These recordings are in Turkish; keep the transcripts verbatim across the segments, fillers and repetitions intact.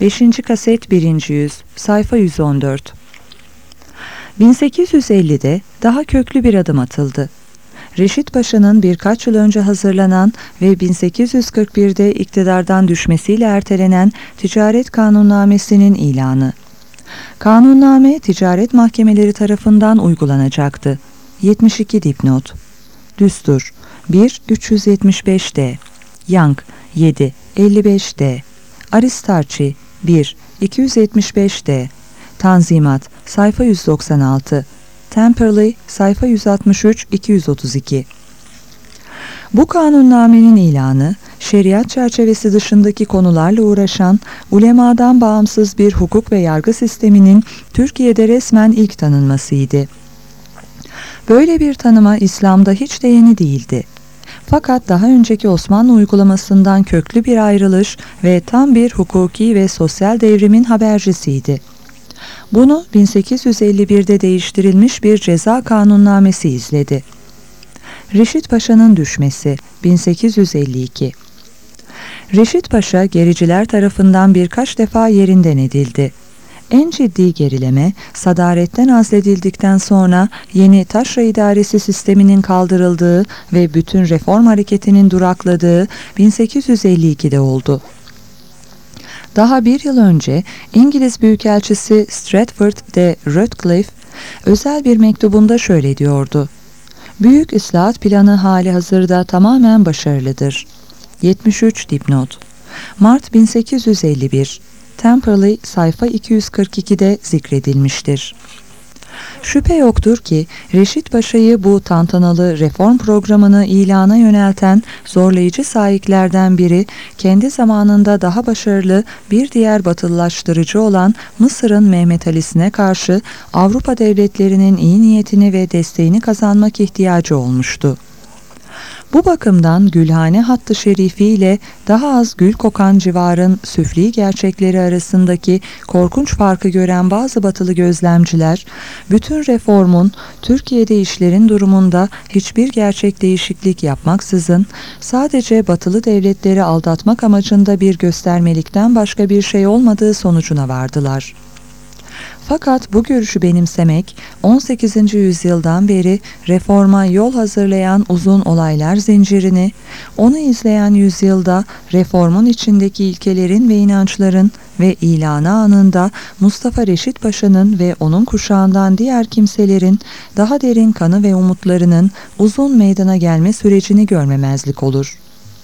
beşinci kaset birinci yüz, sayfa yüz on dört. bin sekiz yüz ellide daha köklü bir adım atıldı. Reşit Paşa'nın birkaç yıl önce hazırlanan ve bin sekiz yüz kırk birde iktidardan düşmesiyle ertelenen Ticaret Kanunnamesi'nin ilanı. Kanunname ticaret mahkemeleri tarafından uygulanacaktı. yetmiş iki dipnot. Düstur bir üç yüz yetmiş beş D, Young yedi elli beş D, Aristarchi bir iki yüz yetmiş beş D, Tanzimat sayfa yüz doksan altı, Temperley sayfa yüz altmış üç iki yüz otuz iki. Bu kanunnamenin ilanı, şeriat çerçevesi dışındaki konularla uğraşan, ulemadan bağımsız bir hukuk ve yargı sisteminin Türkiye'de resmen ilk tanınmasıydı. Böyle bir tanıma İslam'da hiç de yeni değildi. Fakat daha önceki Osmanlı uygulamasından köklü bir ayrılış ve tam bir hukuki ve sosyal devrimin habercisiydi. Bunu bin sekiz yüz elli birde değiştirilmiş bir ceza kanunnamesi izledi. Reşit Paşa'nın düşmesi bin sekiz yüz elli iki. Reşit Paşa gericiler tarafından birkaç defa yerinden edildi. En ciddi gerileme sadaretten azledildikten sonra yeni taşra idaresi sisteminin kaldırıldığı ve bütün reform hareketinin durakladığı bin sekiz yüz elli ikide oldu. Daha bir yıl önce İngiliz Büyükelçisi Stratford de Ratcliffe özel bir mektubunda şöyle diyordu: "Büyük ıslahat planı hali hazırda tamamen başarılıdır." yetmiş üç dipnot. Mart bin sekiz yüz elli bir, Temperley sayfa iki yüz kırk ikide zikredilmiştir. Şüphe yoktur ki Reşit Paşa'yı bu tantanalı reform programını ilana yönelten zorlayıcı sahiplerden biri, kendi zamanında daha başarılı bir diğer batılılaştırıcı olan Mısır'ın Mehmet Ali'sine karşı Avrupa devletlerinin iyi niyetini ve desteğini kazanmak ihtiyacı olmuştu. Bu bakımdan Gülhane hattı şerifi ile daha az gül kokan civarın süfli gerçekleri arasındaki korkunç farkı gören bazı batılı gözlemciler, bütün reformun Türkiye'de işlerin durumunda hiçbir gerçek değişiklik yapmaksızın sadece batılı devletleri aldatmak amacında bir göstermelikten başka bir şey olmadığı sonucuna vardılar. Fakat bu görüşü benimsemek, on sekizinci yüzyıldan beri reforma yol hazırlayan uzun olaylar zincirini, onu izleyen yüzyılda reformun içindeki ilkelerin ve inançların ve ilanı anında Mustafa Reşit Paşa'nın ve onun kuşağından diğer kimselerin daha derin kanı ve umutlarının uzun meydana gelme sürecini görmemezlik olur.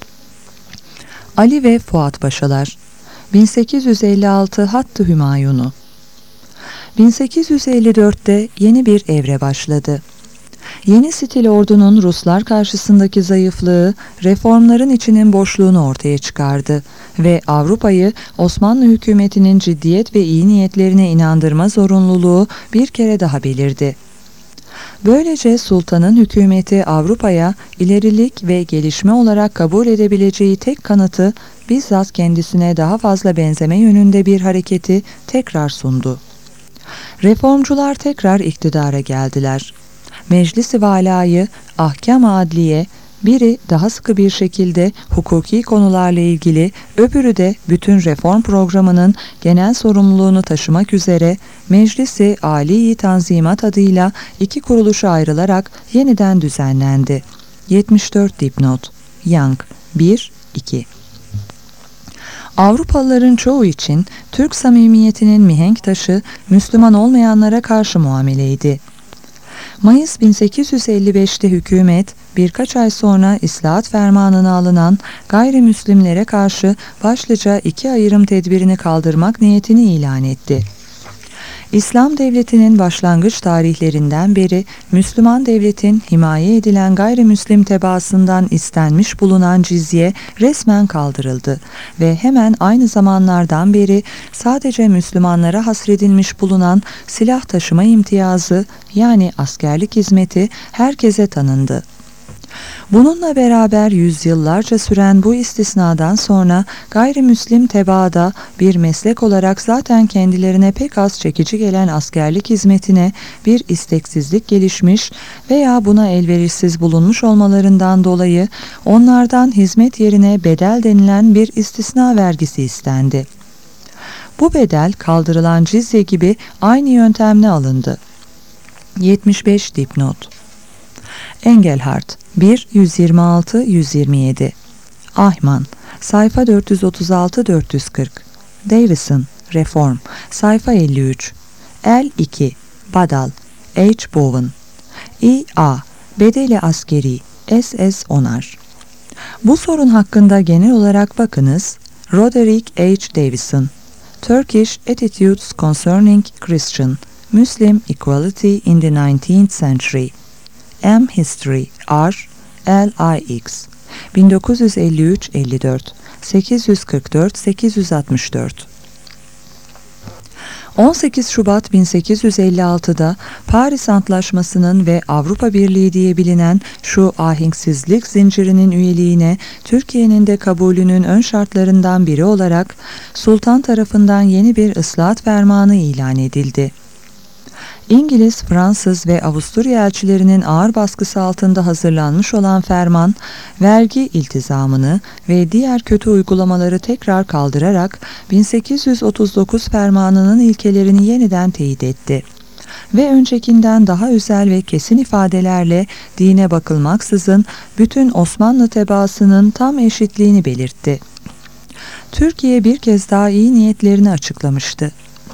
Ali ve Fuat Paşalar bin sekiz yüz elli altı Hattı Hümayunu. bin sekiz yüz elli dörtte yeni bir evre başladı. Yeni stil ordunun Ruslar karşısındaki zayıflığı, reformların içinin boşluğunu ortaya çıkardı ve Avrupa'yı Osmanlı hükümetinin ciddiyet ve iyi niyetlerine inandırma zorunluluğu bir kere daha belirdi. Böylece sultanın hükümeti Avrupa'ya ilerilik ve gelişme olarak kabul edebileceği tek kanıtı, bizzat kendisine daha fazla benzeme yönünde bir hareketi tekrar sundu. Reformcular tekrar iktidara geldiler. Meclis-i Valâ'yı, ahkâm-ı adliye, biri daha sıkı bir şekilde hukuki konularla ilgili, öbürü de bütün reform programının genel sorumluluğunu taşımak üzere Meclis-i Âli-i Tanzimat adıyla iki kuruluşa ayrılarak yeniden düzenlendi. yetmiş dört dipnot. Young bir iki. Avrupalıların çoğu için Türk samimiyetinin mihenk taşı Müslüman olmayanlara karşı muameleydi. Mayıs bin sekiz yüz elli beşte hükümet birkaç ay sonra İslahat Fermanı'na alınan gayrimüslimlere karşı başlıca iki ayrım tedbirini kaldırmak niyetini ilan etti. İslam devletinin başlangıç tarihlerinden beri Müslüman devletin himaye edilen gayrimüslim tebaasından istenmiş bulunan cizye resmen kaldırıldı ve hemen aynı zamanlardan beri sadece Müslümanlara hasredilmiş bulunan silah taşıma imtiyazı, yani askerlik hizmeti herkese tanındı. Bununla beraber yüzyıllarca süren bu istisnadan sonra gayrimüslim tebaada bir meslek olarak zaten kendilerine pek az çekici gelen askerlik hizmetine bir isteksizlik gelişmiş veya buna elverişsiz bulunmuş olmalarından dolayı onlardan hizmet yerine bedel denilen bir istisna vergisi istendi. Bu bedel kaldırılan cizye gibi aynı yöntemle alındı. yetmiş beş dipnot. Engelhardt bir yüz yirmi altı yüz yirmi yedi. Ahman sayfa dört yüz otuz altı dört yüz kırk. Davison Reform sayfa elli üç. L iki Badal H. Bowen İ A Bedeli Askeri S S Onar. Bu sorun hakkında genel olarak bakınız. Roderick H. Davison Turkish Attitudes Concerning Christian Muslim Equality in the nineteenth Century M. History R. L I X bin dokuz yüz elli üç elli dört sekiz yüz kırk dört sekiz yüz altmış dört. on sekiz Şubat bin sekiz yüz elli altıda Paris Antlaşması'nın ve Avrupa Birliği diye bilinen şu ahenksizlik zincirinin üyeliğine Türkiye'nin de kabulünün ön şartlarından biri olarak Sultan tarafından yeni bir ıslahat fermanı ilan edildi. İngiliz, Fransız ve Avusturya elçilerinin ağır baskısı altında hazırlanmış olan ferman, vergi iltizamını ve diğer kötü uygulamaları tekrar kaldırarak bin sekiz yüz otuz dokuz fermanının ilkelerini yeniden teyit etti ve öncekinden daha özel ve kesin ifadelerle dine bakılmaksızın bütün Osmanlı tebaasının tam eşitliğini belirtti. Türkiye bir kez daha iyi niyetlerini açıklamıştı.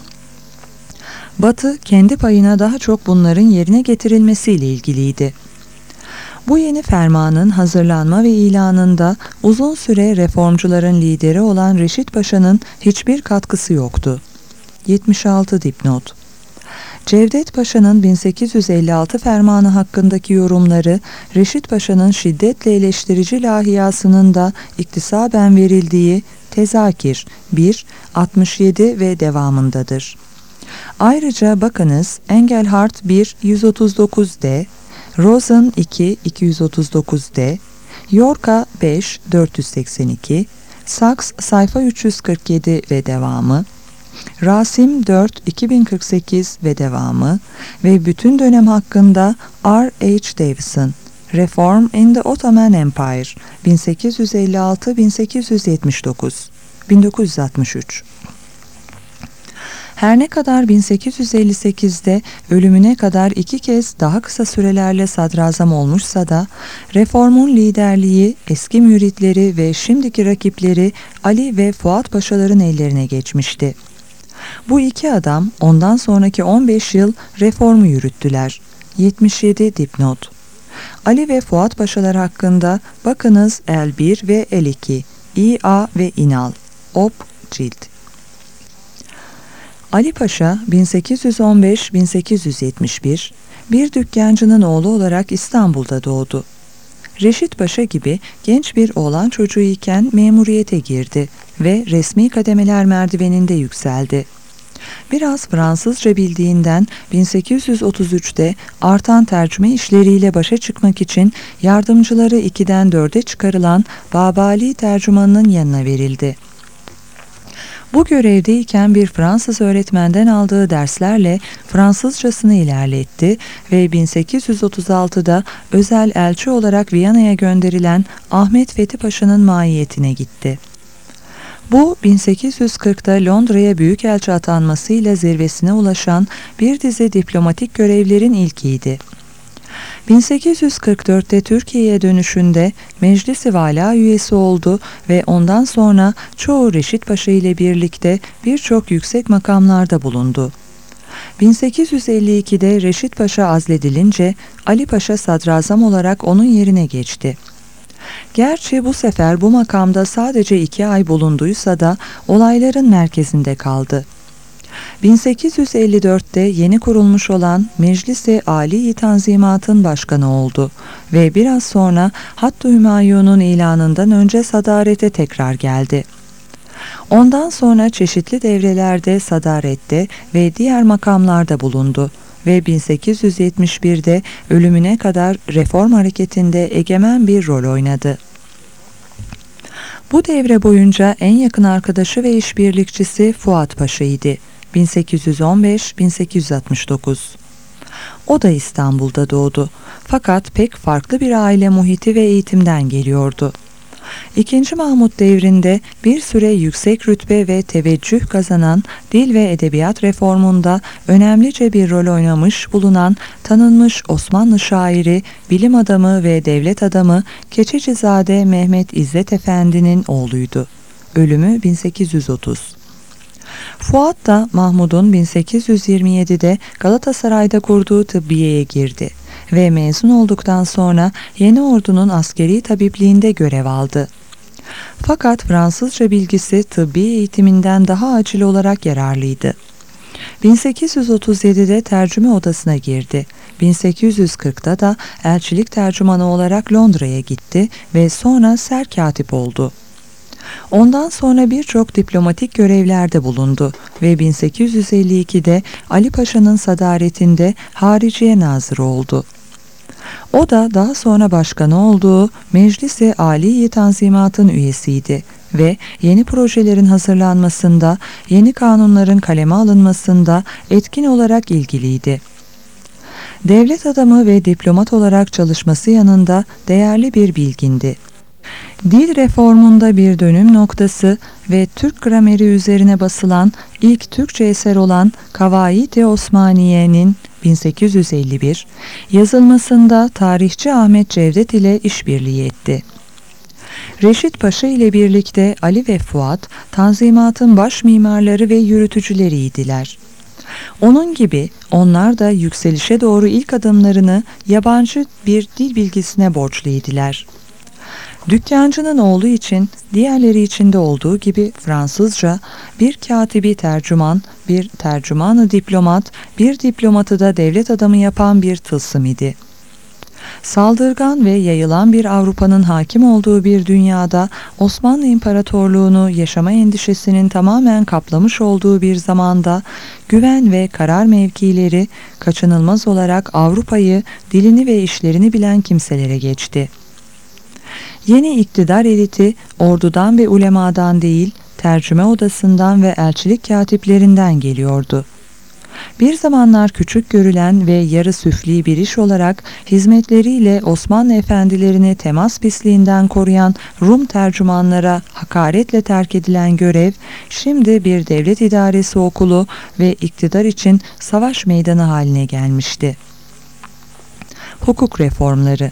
Batı kendi payına daha çok bunların yerine getirilmesiyle ilgiliydi. Bu yeni fermanın hazırlanma ve ilanında uzun süre reformcuların lideri olan Reşit Paşa'nın hiçbir katkısı yoktu. yetmiş altı dipnot. Cevdet Paşa'nın bin sekiz yüz elli altı fermanı hakkındaki yorumları Reşit Paşa'nın şiddetle eleştirici lahiyasının da iktisaben verildiği Tezakir bir altmış yedi ve devamındadır. Ayrıca bakınız Engelhardt bir yüz otuz dokuz D, Rosen iki iki yüz otuz dokuz D, Yorka beş dört yüz seksen iki, Sachs sayfa üç yüz kırk yedi ve devamı, Rasim dört iki bin kırk sekiz ve devamı ve bütün dönem hakkında R H Davison, Reform in the Ottoman Empire bin sekiz yüz elli altı bin sekiz yüz yetmiş dokuz bin dokuz yüz altmış üç. Her ne kadar bin sekiz yüz elli sekizde ölümüne kadar iki kez daha kısa sürelerle sadrazam olmuşsa da reformun liderliği eski müritleri ve şimdiki rakipleri Ali ve Fuat Paşaların ellerine geçmişti. Bu iki adam ondan sonraki on beş yıl reformu yürüttüler. yetmiş yedi dipnot. Ali ve Fuat Paşalar hakkında bakınız L bir ve L iki, İ A ve İnal, Op cilt. Ali Paşa bin sekiz yüz on beş bin sekiz yüz yetmiş bir bir dükkancının oğlu olarak İstanbul'da doğdu. Reşit Paşa gibi genç bir oğlan çocuğu iken memuriyete girdi ve resmi kademeler merdiveninde yükseldi. Biraz Fransızca bildiğinden bin sekiz yüz otuz üçte artan tercüme işleriyle başa çıkmak için yardımcıları ikiden dörde çıkarılan Babali tercümanının yanına verildi. Bu görevdeyken bir Fransız öğretmenden aldığı derslerle Fransızcasını ilerletti ve bin sekiz yüz otuz altıda özel elçi olarak Viyana'ya gönderilen Ahmet Fethi Paşa'nın mahiyetine gitti. Bu bin sekiz yüz kırkta Londra'ya büyükelçi atanmasıyla zirvesine ulaşan bir dizi diplomatik görevlerin ilkiydi. bin sekiz yüz kırk dörtte Türkiye'ye dönüşünde Meclis-i Vala üyesi oldu ve ondan sonra çoğu Reşit Paşa ile birlikte birçok yüksek makamlarda bulundu. bin sekiz yüz elli ikide Reşit Paşa azledilince Ali Paşa sadrazam olarak onun yerine geçti. Gerçi bu sefer bu makamda sadece iki ay bulunduysa da olayların merkezinde kaldı. bin sekiz yüz elli dörtte yeni kurulmuş olan Meclis-i Âli Tanzimat'ın başkanı oldu ve biraz sonra Hatt-ı Hümayun'un ilanından önce sadarete tekrar geldi. Ondan sonra çeşitli devrelerde sadarette ve diğer makamlarda bulundu ve bin sekiz yüz yetmiş birde ölümüne kadar reform hareketinde egemen bir rol oynadı. Bu devre boyunca en yakın arkadaşı ve işbirlikçisi Fuat Paşa'ydı. bin sekiz yüz on beş bin sekiz yüz altmış dokuz. O da İstanbul'da doğdu. Fakat pek farklı bir aile muhiti ve eğitimden geliyordu. İkinci Mahmut devrinde bir süre yüksek rütbe ve teveccüh kazanan dil ve edebiyat reformunda önemlice bir rol oynamış bulunan tanınmış Osmanlı şairi, bilim adamı ve devlet adamı Keçecizade Mehmet İzzet Efendi'nin oğluydu. Ölümü bin sekiz yüz otuz. Fuat da Mahmud'un bin sekiz yüz yirmi yedide Galatasaray'da kurduğu tıbbiyeye girdi ve mezun olduktan sonra Yeni Ordu'nun askeri tabipliğinde görev aldı. Fakat Fransızca bilgisi tıbbi eğitiminden daha acil olarak yararlıydı. bin sekiz yüz otuz yedide tercüme odasına girdi. bin sekiz yüz kırkta da elçilik tercümanı olarak Londra'ya gitti ve sonra serkatip oldu. Ondan sonra birçok diplomatik görevlerde bulundu ve bin sekiz yüz elli ikide Ali Paşa'nın sadaretinde Hariciye Nazırı oldu. O da daha sonra başkanı olduğu Meclis-i Âli Tanzimat'ın üyesiydi ve yeni projelerin hazırlanmasında, yeni kanunların kaleme alınmasında etkin olarak ilgiliydi. Devlet adamı ve diplomat olarak çalışması yanında değerli bir bilgindi. Dil reformunda bir dönüm noktası ve Türk grameri üzerine basılan ilk Türkçe eser olan Kavaid-i Osmaniye'nin bin sekiz yüz elli bir yazılmasında tarihçi Ahmet Cevdet ile işbirliği etti. Reşit Paşa ile birlikte Ali ve Fuat, Tanzimat'ın baş mimarları ve yürütücüleriydiler. Onun gibi onlar da yükselişe doğru ilk adımlarını yabancı bir dil bilgisine borçluydular. Dükkancının oğlu için diğerleri içinde olduğu gibi Fransızca bir katibi tercüman, bir tercümanı diplomat, bir diplomatı da devlet adamı yapan bir tılsım idi. Saldırgan ve yayılan bir Avrupa'nın hakim olduğu bir dünyada Osmanlı İmparatorluğunu yaşama endişesinin tamamen kaplamış olduğu bir zamanda güven ve karar mevkileri kaçınılmaz olarak Avrupa'yı, dilini ve işlerini bilen kimselere geçti. Yeni iktidar eliti ordudan ve ulemadan değil, tercüme odasından ve elçilik katiplerinden geliyordu. Bir zamanlar küçük görülen ve yarı süfli bir iş olarak hizmetleriyle Osmanlı efendilerini temas pisliğinden koruyan Rum tercümanlara hakaretle terk edilen görev, şimdi bir devlet idaresi okulu ve iktidar için savaş meydanı haline gelmişti. Hukuk reformları.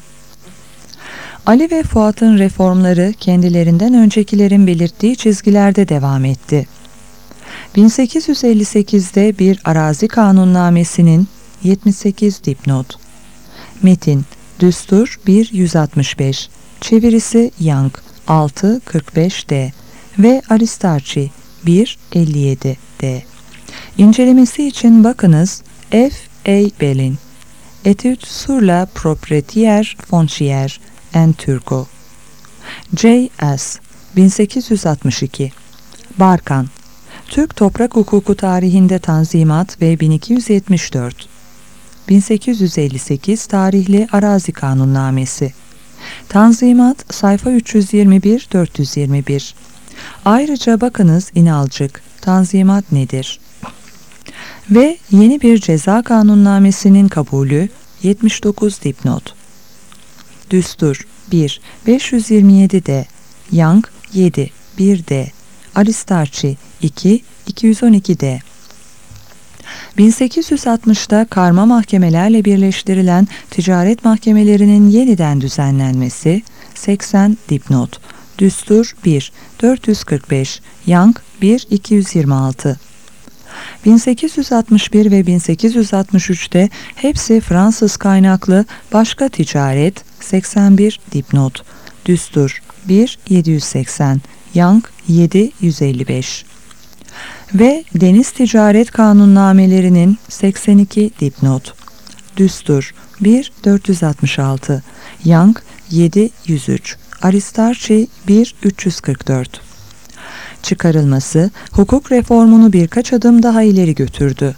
Ali ve Fuat'ın reformları kendilerinden öncekilerin belirttiği çizgilerde devam etti. bin sekiz yüz elli sekizde bir arazi kanunnamesinin yetmiş sekiz dipnot. Metin, Düstur bir yüz altmış beş, çevirisi Young altı kırk beş D ve Aristarchi bir elli yedi D. İncelemesi için bakınız F. A. Bellin, Études sur la propriétaire foncière en Turco. J S bin sekiz yüz altmış iki. Barkan, Türk Toprak Hukuku Tarihinde Tanzimat ve bin iki yüz yetmiş dört. bin sekiz yüz elli sekiz tarihli Arazi Kanunnamesi. Tanzimat sayfa üç yüz yirmi bir dört yüz yirmi bir. Ayrıca bakınız İnalcık, Tanzimat nedir? Ve yeni bir ceza kanunnamesinin kabulü yetmiş dokuz dipnot. Düstur bir beş yüz yirmi yedi D, Young yedi bir D, Aristarchi iki iki yüz on iki D. bin sekiz yüz altmışta karma mahkemelerle birleştirilen ticaret mahkemelerinin yeniden düzenlenmesi seksen dipnot. Düstur bir dört yüz kırk beş, Young bir iki yüz yirmi altı. bin sekiz yüz altmış bir ve bin sekiz yüz altmış üçte hepsi Fransız kaynaklı başka ticaret seksen bir dipnot. Düstur bir yedi yüz seksen, Young yedi yüz elli beş. Ve deniz ticaret kanunnamelerinin seksen iki dipnot. Düstur bir dört yüz altmış altı, Young yedi yüz üç, Aristarchi bir üç yüz kırk dört. Çıkarılması hukuk reformunu birkaç adım daha ileri götürdü.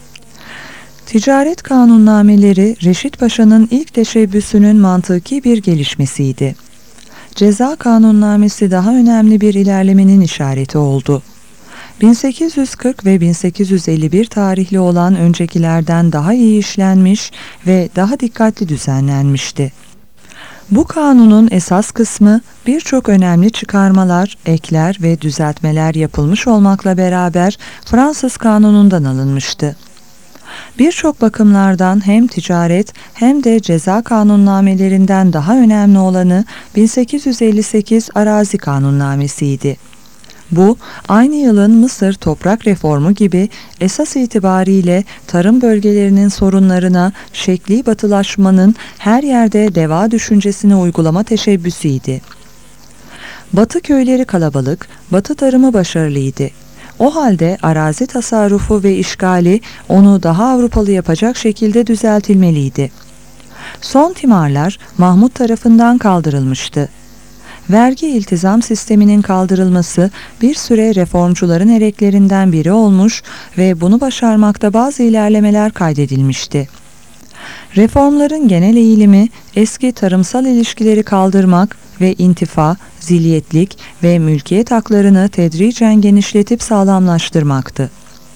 Ticaret kanunnameleri Reşit Paşa'nın ilk teşebbüsünün mantıki bir gelişmesiydi. Ceza kanunnamesi daha önemli bir ilerlemenin işareti oldu. bin sekiz yüz kırk ve bin sekiz yüz elli bir tarihli olan öncekilerden daha iyi işlenmiş ve daha dikkatli düzenlenmişti. Bu kanunun esas kısmı birçok önemli çıkarmalar, ekler ve düzeltmeler yapılmış olmakla beraber Fransız kanunundan alınmıştı. Birçok bakımlardan hem ticaret hem de ceza kanunnamelerinden daha önemli olanı bin sekiz yüz elli sekiz Arazi Kanunnamesi'ydi. Bu, aynı yılın Mısır toprak reformu gibi esas itibariyle tarım bölgelerinin sorunlarına şekli batılaşmanın her yerde deva düşüncesini uygulama teşebbüsüydü. Batı köyleri kalabalık, Batı tarımı başarılıydı. O halde arazi tasarrufu ve işgali onu daha Avrupalı yapacak şekilde düzeltilmeliydi. Son timarlar Mahmut tarafından kaldırılmıştı. Vergi iltizam sisteminin kaldırılması bir süre reformcuların ereklerinden biri olmuş ve bunu başarmakta bazı ilerlemeler kaydedilmişti. Reformların genel eğilimi eski tarımsal ilişkileri kaldırmak ve intifa, zilyetlik ve mülkiyet haklarını tedricen genişletip sağlamlaştırmaktı.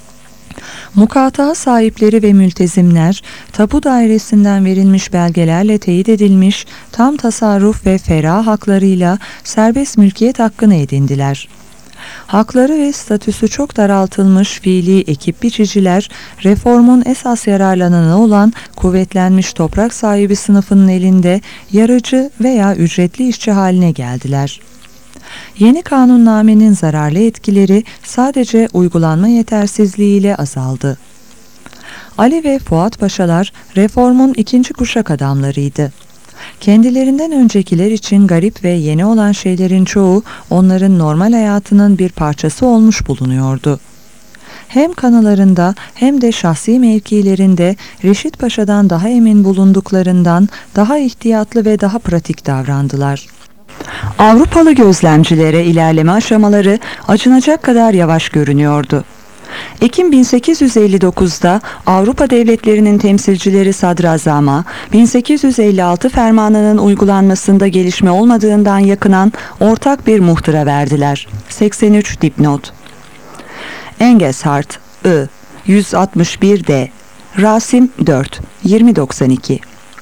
Mukata sahipleri ve mültezimler, tapu dairesinden verilmiş belgelerle teyit edilmiş tam tasarruf ve ferah haklarıyla serbest mülkiyet hakkını edindiler. Hakları ve statüsü çok daraltılmış fiili ekip biçiciler, reformun esas yararlananı olan kuvvetlenmiş toprak sahibi sınıfının elinde yarıcı veya ücretli işçi haline geldiler. Yeni kanunnamenin zararlı etkileri sadece uygulanma yetersizliğiyle azaldı. Ali ve Fuat Paşalar reformun ikinci kuşak adamlarıydı. Kendilerinden öncekiler için garip ve yeni olan şeylerin çoğu onların normal hayatının bir parçası olmuş bulunuyordu. Hem kanılarında hem de şahsi mevkilerinde Reşit Paşa'dan daha emin bulunduklarından daha ihtiyatlı ve daha pratik davrandılar. Avrupalı gözlemcilere ilerleme aşamaları acınacak kadar yavaş görünüyordu. Ekim bin sekiz yüz elli dokuz'da Avrupa devletlerinin temsilcileri Sadrazam'a bin sekiz yüz elli altı fermanının uygulanmasında gelişme olmadığından yakınan ortak bir muhtıra verdiler. seksen üç dipnot. Engelshardt, I, yüz altmış bir D, Rasim dört, yirmi doksan iki.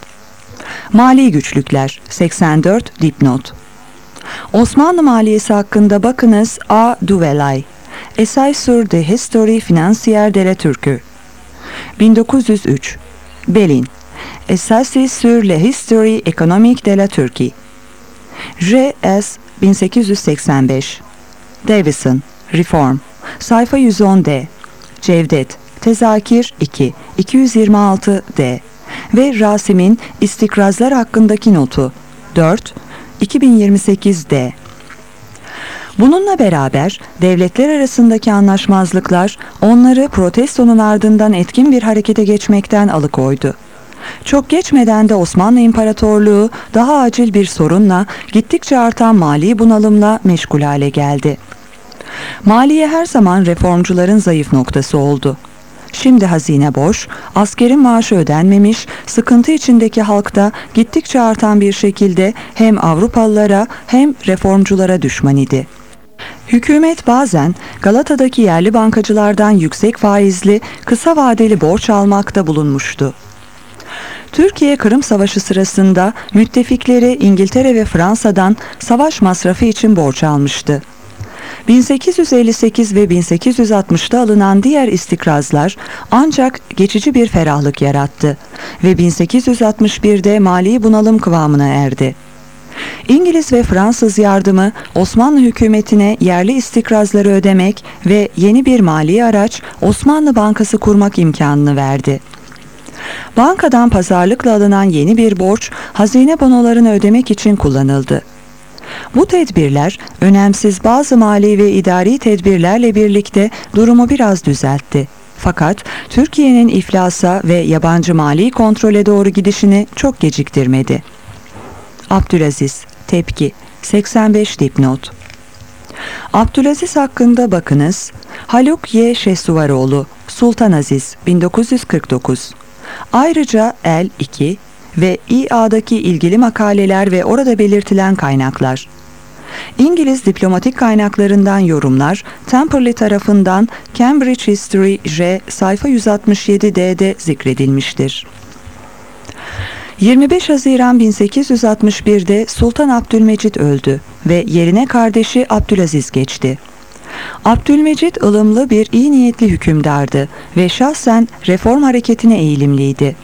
Mali güçlükler, seksen dört dipnot. Osmanlı maliyesi hakkında bakınız A. Duvelay, Essai sur the History Financière de la Turquie, bin dokuz yüz üç. Belin, Essai sur la History Économique de la Turquie, J S bin sekiz yüz seksen beş. Davison, Reform, sayfa yüz on D, Cevdet, Tezakir iki, iki yüz yirmi altı D ve Rasim'in istikrazlar hakkındaki notu dört, iki bin yirmi sekiz D. Bununla beraber devletler arasındaki anlaşmazlıklar onları protestonun ardından etkin bir harekete geçmekten alıkoydu. Çok geçmeden de Osmanlı İmparatorluğu daha acil bir sorunla, gittikçe artan mali bunalımla meşgul hale geldi. Maliye her zaman reformcuların zayıf noktası oldu. Şimdi hazine boş, askerin maaşı ödenmemiş, sıkıntı içindeki halkta gittikçe artan bir şekilde hem Avrupalılara hem reformculara düşman idi. Hükümet bazen Galata'daki yerli bankacılardan yüksek faizli, kısa vadeli borç almakta bulunmuştu. Türkiye Kırım Savaşı sırasında müttefikleri İngiltere ve Fransa'dan savaş masrafı için borç almıştı. bin sekiz yüz elli sekiz ve bin sekiz yüz altmış'ta alınan diğer istikrazlar ancak geçici bir ferahlık yarattı ve bin sekiz yüz altmış bir'de mali bunalım kıvamına erdi. İngiliz ve Fransız yardımı Osmanlı hükümetine yerli istikrazları ödemek ve yeni bir mali araç Osmanlı Bankası kurmak imkanını verdi. Bankadan pazarlıkla alınan yeni bir borç hazine bonolarını ödemek için kullanıldı. Bu tedbirler önemsiz bazı mali ve idari tedbirlerle birlikte durumu biraz düzeltti. Fakat Türkiye'nin iflasa ve yabancı mali kontrole doğru gidişini çok geciktirmedi. Abdülaziz, Tepki, seksen beş dipnot. Abdülaziz hakkında bakınız. Haluk Y. Şehsuvaroğlu, Sultan Aziz, bin dokuz yüz kırk dokuz. Ayrıca El iki ve İ A'daki ilgili makaleler ve orada belirtilen kaynaklar. İngiliz diplomatik kaynaklarından yorumlar, Temperley tarafından Cambridge History J sayfa yüz altmış yedi D'de zikredilmiştir. yirmi beş Haziran bin sekiz yüz altmış bir'de Sultan Abdülmecit öldü ve yerine kardeşi Abdülaziz geçti. Abdülmecit ılımlı bir iyi niyetli hükümdardı ve şahsen reform hareketine eğilimliydi.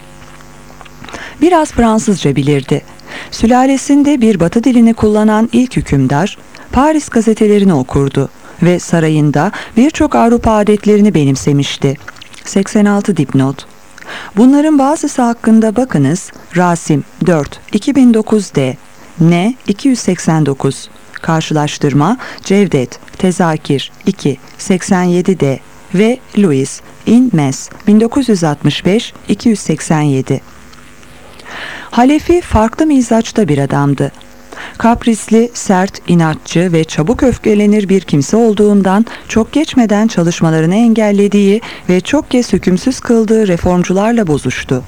Biraz Fransızca bilirdi. Sülalesinde bir Batı dilini kullanan ilk hükümdar, Paris gazetelerini okurdu ve sarayında birçok Avrupa adetlerini benimsemişti. seksen altı dipnot. Bunların bazısı hakkında bakınız: Rasim dört iki bin dokuz D, N iki yüz seksen dokuz, karşılaştırma Cevdet, Tezakir iki seksen yedi D ve Louis in Metz bin dokuz yüz altmış beş iki yüz seksen yedi. Halefi farklı mizaçta bir adamdı. Kaprisli, sert, inatçı ve çabuk öfkelenir bir kimse olduğundan çok geçmeden çalışmalarını engellediği ve çok kez hükümsüz kıldığı reformcularla bozuştu.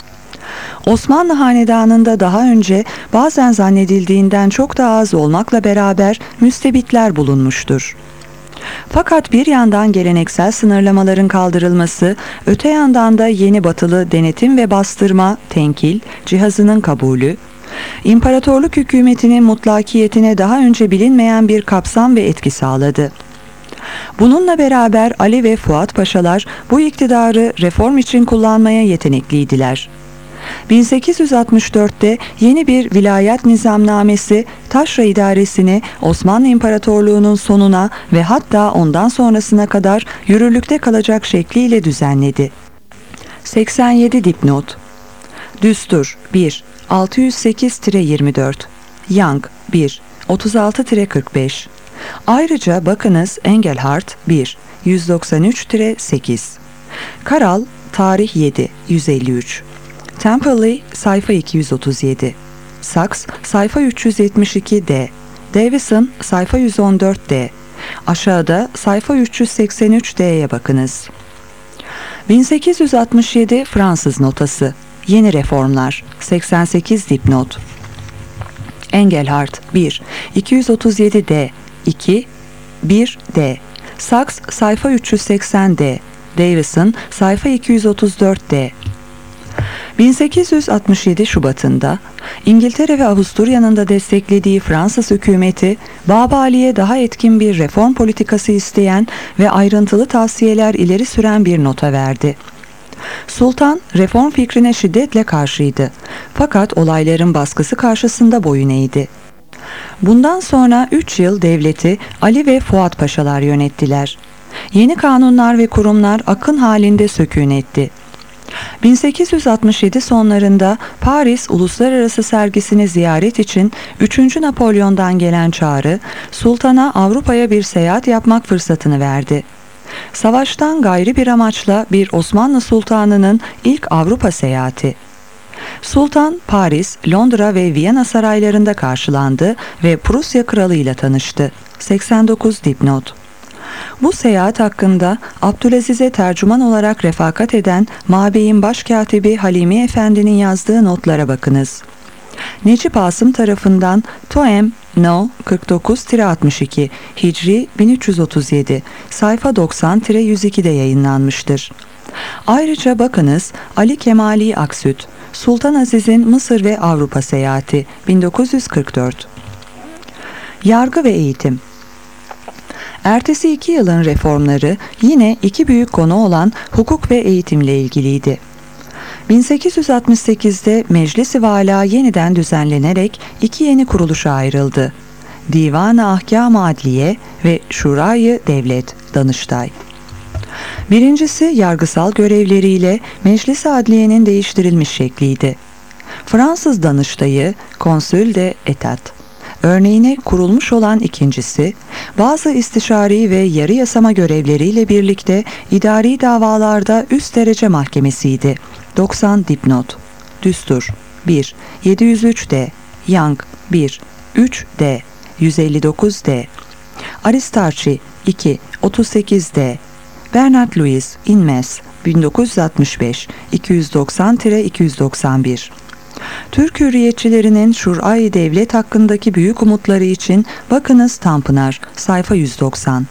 Osmanlı hanedanında daha önce bazen zannedildiğinden çok daha az olmakla beraber müstebitler bulunmuştur. Fakat bir yandan geleneksel sınırlamaların kaldırılması, öte yandan da yeni batılı denetim ve bastırma, tenkil, cihazının kabulü, İmparatorluk hükümetinin mutlakiyetine daha önce bilinmeyen bir kapsam ve etki sağladı. Bununla beraber Ali ve Fuat Paşalar bu iktidarı reform için kullanmaya yetenekliydiler. bin sekiz yüz altmış dört'te yeni bir vilayet nizamnamesi Taşra idaresini Osmanlı İmparatorluğu'nun sonuna ve hatta ondan sonrasına kadar yürürlükte kalacak şekliyle düzenledi. seksen yedi dipnot. Düstur bir altı yüz sekiz yirmi dört, Young bir otuz altı kırk beş. Ayrıca bakınız Engelhardt bir yüz doksan üç sekiz, Karal tarih yedi yüz elli üç, Temperley sayfa iki yüz otuz yedi, Sachs sayfa üç yüz yetmiş iki D, Davison sayfa yüz on dört D, aşağıda sayfa üç yüz seksen üç D'ye bakınız. bin sekiz yüz altmış yedi Fransız notası. Yeni reformlar seksen sekiz dipnot. Engelhardt bir iki yüz otuz yedi D, iki bir D, Sachs sayfa üç yüz seksen D, Davison sayfa iki yüz otuz dört D. bin sekiz yüz altmış yedi Şubat'ında İngiltere ve Avusturya'nın da desteklediği Fransız hükümeti Babali'ye daha etkin bir reform politikası isteyen ve ayrıntılı tavsiyeler ileri süren bir nota verdi. Sultan reform fikrine şiddetle karşıydı. Fakat olayların baskısı karşısında boyun eğdi. Bundan sonra üç yıl devleti Ali ve Fuat Paşalar yönettiler. Yeni kanunlar ve kurumlar akın halinde sükûn etti. bin sekiz yüz altmış yedi sonlarında Paris Uluslararası Sergisini ziyaret için üçüncü Napolyon'dan gelen çağrı, Sultan'a Avrupa'ya bir seyahat yapmak fırsatını verdi. Savaştan gayri bir amaçla bir Osmanlı Sultanı'nın ilk Avrupa seyahati. Sultan, Paris, Londra ve Viyana saraylarında karşılandı ve Prusya Kralı ile tanıştı. seksen dokuz dipnot. Bu seyahat hakkında Abdülaziz'e tercüman olarak refakat eden Mabey'in başkatibi Halimi Efendi'nin yazdığı notlara bakınız. Necip Asım tarafından Toem No kırk dokuz altmış iki Hicri bin üç yüz otuz yedi sayfa doksan yüz iki'de yayınlanmıştır. Ayrıca bakınız Ali Kemali Aksüt, Sultan Aziz'in Mısır ve Avrupa Seyahati bin dokuz yüz kırk dört. Yargı ve eğitim. Ertesi iki yılın reformları yine iki büyük konu olan hukuk ve eğitimle ilgiliydi. bin sekiz yüz altmış sekiz'de Meclis-i Vala yeniden düzenlenerek iki yeni kuruluşa ayrıldı. Divan-ı Ahkâm-ı Adliye ve Şurayı Devlet, Danıştay. Birincisi yargısal görevleriyle Meclis-i Adliye'nin değiştirilmiş şekliydi. Fransız Danıştay'ı Konsül de Etat. Örneğine kurulmuş olan ikincisi, bazı istişari ve yarı yasama görevleriyle birlikte idari davalarda üst derece mahkemesiydi. doksan dipnot. Düstur bir yedi yüz üç D, Young bir üç D, yüz elli dokuz D, Aristarchi iki otuz sekiz D, Bernard Louis in Metz bin dokuz yüz altmış beş iki yüz doksan iki yüz doksan bir. Türk hürriyetçilerinin Şur'ay-ı Devlet hakkındaki büyük umutları için bakınız Tanpınar sayfa yüz doksan.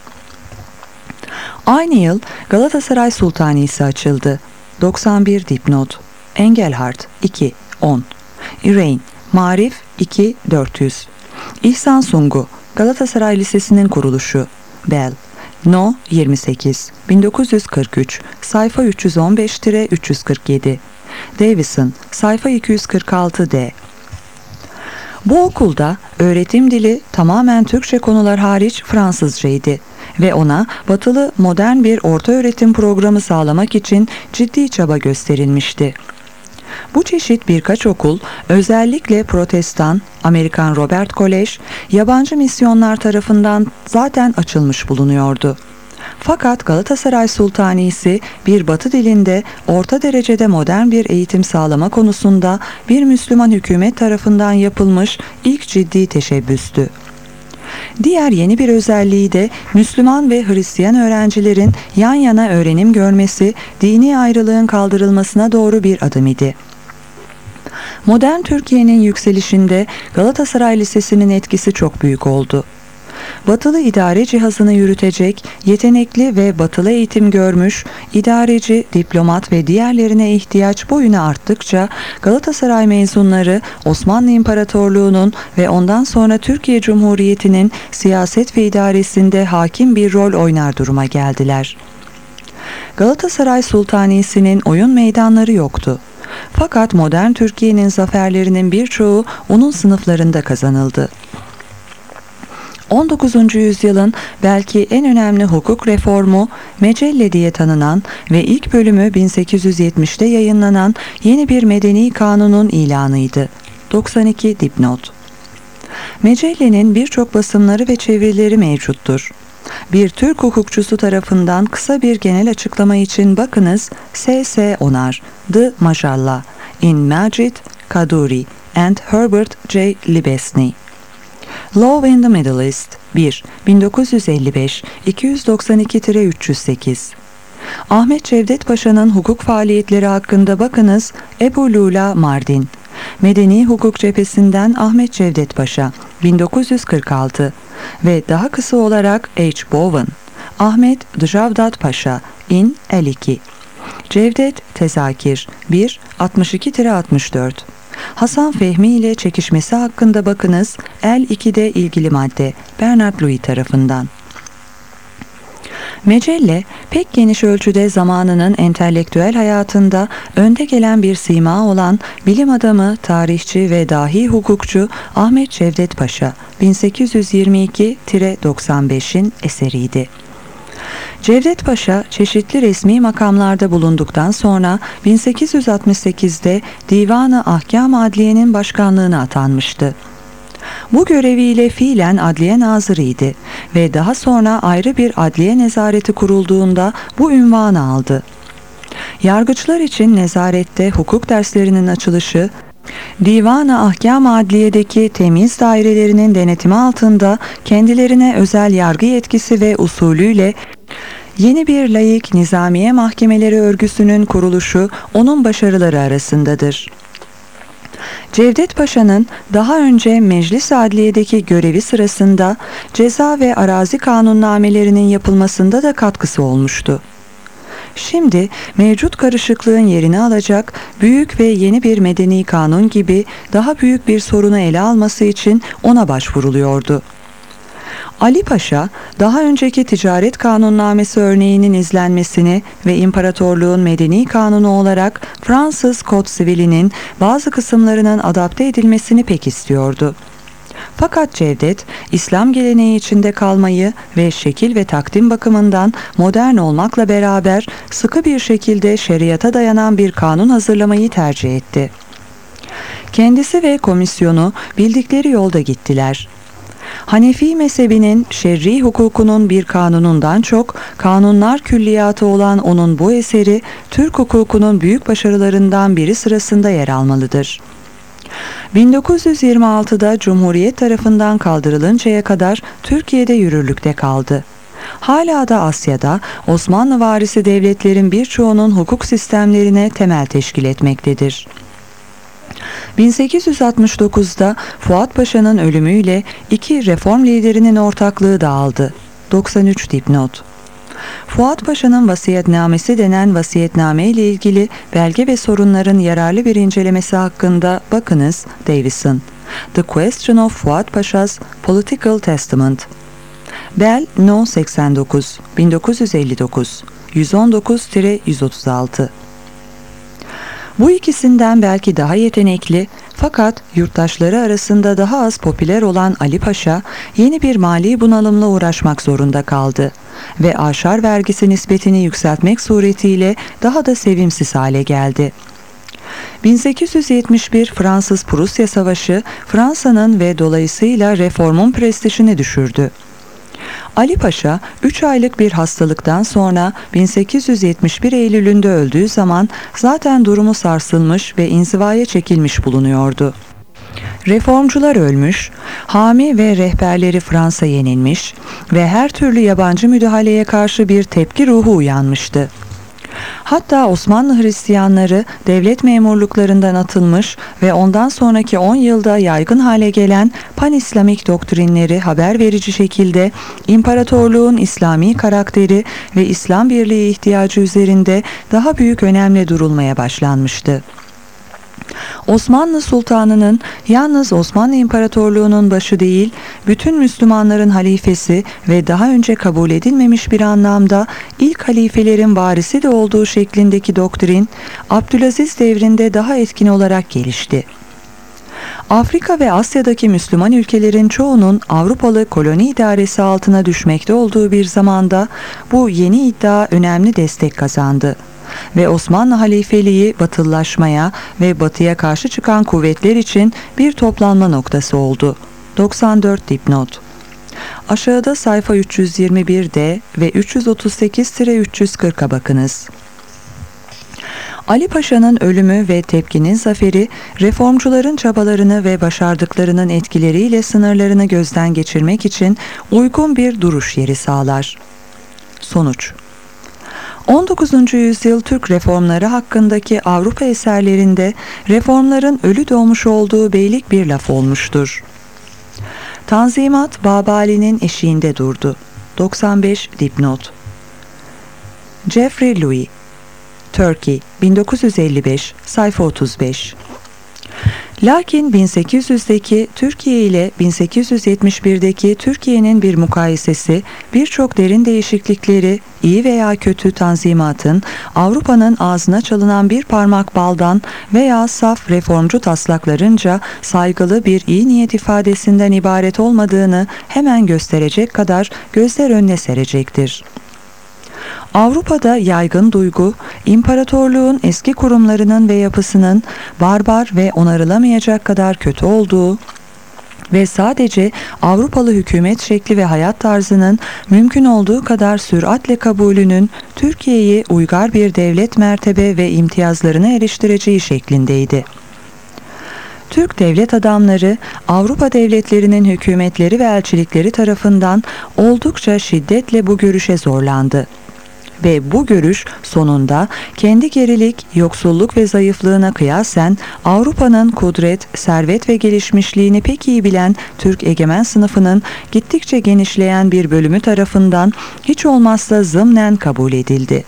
Aynı yıl Galatasaray Sultanisi açıldı. doksan bir dipnot. Engelhardt iki on. İreyn, Marif iki dört yüz. İhsan Sungu, Galatasaray Lisesi'nin kuruluşu. Bell, No yirmi sekiz, bin dokuz yüz kırk üç, sayfa üç yüz on beş üç yüz kırk yedi. Davison, sayfa iki yüz kırk altı D. Bu okulda öğretim dili tamamen Türkçe konular hariç Fransızcaydı ve ona batılı modern bir ortaöğretim programı sağlamak için ciddi çaba gösterilmişti. Bu çeşit birkaç okul özellikle Protestan, Amerikan Robert College, yabancı misyonlar tarafından zaten açılmış bulunuyordu. Fakat Galatasaray Sultanisi bir Batı dilinde orta derecede modern bir eğitim sağlama konusunda bir Müslüman hükümet tarafından yapılmış ilk ciddi teşebbüstü. Diğer yeni bir özelliği de Müslüman ve Hristiyan öğrencilerin yan yana öğrenim görmesi, dini ayrılığın kaldırılmasına doğru bir adım idi. Modern Türkiye'nin yükselişinde Galatasaray Lisesi'nin etkisi çok büyük oldu. Batılı idare cihazını yürütecek, yetenekli ve batılı eğitim görmüş, idareci, diplomat ve diğerlerine ihtiyaç boyuna arttıkça Galatasaray mezunları Osmanlı İmparatorluğu'nun ve ondan sonra Türkiye Cumhuriyeti'nin siyaset ve idaresinde hakim bir rol oynar duruma geldiler. Galatasaray Sultanisi'nin oyun meydanları yoktu. Fakat modern Türkiye'nin zaferlerinin birçoğu onun sınıflarında kazanıldı. on dokuzuncu yüzyılın belki en önemli hukuk reformu Mecelle diye tanınan ve ilk bölümü bin sekiz yüz yetmişte yayınlanan yeni bir medeni kanunun ilanıydı. doksan iki dipnot. Mecelle'nin birçok basımları ve çevirileri mevcuttur. Bir Türk hukukçusu tarafından kısa bir genel açıklama için bakınız S S Onar, The Majalla, in Majid Kaduri and Herbert J. Libesny. Law in the Middle East bir bin dokuz yüz elli beş iki yüz doksan iki üç yüz sekiz. Ahmet Cevdet Paşa'nın hukuk faaliyetleri hakkında bakınız Ebu Lula Mardin. Medeni Hukuk Cephesinden Ahmet Cevdet Paşa bin dokuz yüz kırk altı ve daha kısa olarak H. Bowen. Ahmet Djavdat Paşa in el iki. Cevdet Tezakir bir altmış iki altmış dört. Hasan Fehmi ile çekişmesi hakkında bakınız el ikide ilgili madde Bernard Louis tarafından. Mecelle pek geniş ölçüde zamanının entelektüel hayatında önde gelen bir sima olan bilim adamı, tarihçi ve dahi hukukçu Ahmet Cevdet Paşa bin sekiz yüz yirmi iki doksan beş'in eseriydi. Cevdet Paşa çeşitli resmi makamlarda bulunduktan sonra bin sekiz yüz altmış sekizde Divan-ı Ahkâm-ı Adliye'nin başkanlığına atanmıştı. Bu göreviyle fiilen adliye nazırıydı ve daha sonra ayrı bir adliye nezareti kurulduğunda bu ünvanı aldı. Yargıçlar için nezarette hukuk derslerinin açılışı, Divan-ı Ahkâm-ı Adliye'deki temiz dairelerinin denetimi altında kendilerine özel yargı yetkisi ve usulüyle yeni bir laik nizamiye mahkemeleri örgüsünün kuruluşu onun başarıları arasındadır. Cevdet Paşa'nın daha önce Meclis-i Adliye'deki görevi sırasında ceza ve arazi kanunnamelerinin yapılmasında da katkısı olmuştu. Şimdi mevcut karışıklığın yerini alacak büyük ve yeni bir medeni kanun gibi daha büyük bir sorunu ele alması için ona başvuruluyordu. Ali Paşa, daha önceki ticaret kanunnamesi örneğinin izlenmesini ve imparatorluğun medeni kanunu olarak Fransız Kod Sivili'nin bazı kısımlarının adapte edilmesini pek istiyordu. Fakat Cevdet, İslam geleneği içinde kalmayı ve şekil ve takdim bakımından modern olmakla beraber sıkı bir şekilde şeriata dayanan bir kanun hazırlamayı tercih etti. Kendisi ve komisyonu bildikleri yolda gittiler. Hanefi mezhebinin şer'i hukukunun bir kanunundan çok kanunlar külliyatı olan onun bu eseri Türk hukukunun büyük başarılarından biri sırasında yer almalıdır. bin dokuz yüz yirmi altıda Cumhuriyet tarafından kaldırılıncaya kadar Türkiye'de yürürlükte kaldı. Hala da Asya'da Osmanlı varisi devletlerin birçoğunun hukuk sistemlerine temel teşkil etmektedir. bin sekiz yüz altmış dokuzda Fuat Paşa'nın ölümüyle iki reform liderinin ortaklığı dağıldı. doksan üç dipnot. Fuat Paşa'nın vasiyetnamesi denen vasiyetname ile ilgili belge ve sorunların yararlı bir incelemesi hakkında bakınız Davison. The Question of Fuat Paşa's Political Testament. Bell No seksen dokuz, bin dokuz yüz elli dokuz, yüz on dokuz yüz otuz altı. Bu ikisinden belki daha yetenekli fakat yurttaşları arasında daha az popüler olan Ali Paşa yeni bir mali bunalımla uğraşmak zorunda kaldı ve aşar vergisi nispetini yükseltmek suretiyle daha da sevimsiz hale geldi. bin sekiz yüz yetmiş bir Fransız-Prusya Savaşı Fransa'nın ve dolayısıyla reformun prestijini düşürdü. Ali Paşa üç aylık bir hastalıktan sonra bin sekiz yüz yetmiş bir Eylül'ünde öldüğü zaman zaten durumu sarsılmış ve inzivaya çekilmiş bulunuyordu. Reformcular ölmüş, hami ve rehberleri Fransa yenilmiş ve her türlü yabancı müdahaleye karşı bir tepki ruhu uyanmıştı. Hatta Osmanlı Hristiyanları devlet memurluklarından atılmış ve ondan sonraki on yılda yaygın hale gelen pan-İslamik doktrinleri haber verici şekilde imparatorluğun İslami karakteri ve İslam birliği ihtiyacı üzerinde daha büyük önemle durulmaya başlanmıştı. Osmanlı Sultanı'nın yalnız Osmanlı İmparatorluğu'nun başı değil, bütün Müslümanların halifesi ve daha önce kabul edilmemiş bir anlamda ilk halifelerin varisi de olduğu şeklindeki doktrin, Abdülaziz devrinde daha etkin olarak gelişti. Afrika ve Asya'daki Müslüman ülkelerin çoğunun Avrupalı koloni idaresi altına düşmekte olduğu bir zamanda bu yeni iddia önemli destek kazandı. Ve Osmanlı halifeliği batılılaşmaya ve batıya karşı çıkan kuvvetler için bir toplanma noktası oldu. doksan dört dipnot. Aşağıda sayfa üç yüz yirmi bir D ve üç yüz otuz sekiz üç yüz kırk'a bakınız. Ali Paşa'nın ölümü ve tepkinin zaferi, reformcuların çabalarını ve başardıklarının etkileriyle sınırlarını gözden geçirmek için uygun bir duruş yeri sağlar. Sonuç: on dokuzuncu yüzyıl Türk reformları hakkındaki Avrupa eserlerinde reformların ölü doğmuş olduğu beylik bir laf olmuştur. Tanzimat Babali'nin eşiğinde durdu. doksan beş dipnot. Geoffrey Louis, Turkey, bin dokuz yüz elli beş, sayfa otuz beş. Lakin bin sekiz yüzdeki Türkiye ile bin sekiz yüz yetmiş birdeki Türkiye'nin bir mukayesesi, birçok derin değişiklikleri, iyi veya kötü tanzimatın, Avrupa'nın ağzına çalınan bir parmak baldan veya saf reformcu taslaklarınca saygılı bir iyi niyet ifadesinden ibaret olmadığını hemen gösterecek kadar gözler önüne serecektir. Avrupa'da yaygın duygu, imparatorluğun eski kurumlarının ve yapısının barbar ve onarılamayacak kadar kötü olduğu ve sadece Avrupalı hükümet şekli ve hayat tarzının mümkün olduğu kadar süratle kabulünün Türkiye'yi uygar bir devlet mertebe ve imtiyazlarına eriştireceği şeklindeydi. Türk devlet adamları Avrupa devletlerinin hükümetleri ve elçilikleri tarafından oldukça şiddetle bu görüşe zorlandı. Ve bu görüş sonunda kendi gerilik, yoksulluk ve zayıflığına kıyasen Avrupa'nın kudret, servet ve gelişmişliğini pek iyi bilen Türk egemen sınıfının gittikçe genişleyen bir bölümü tarafından hiç olmazsa zımnen kabul edildi.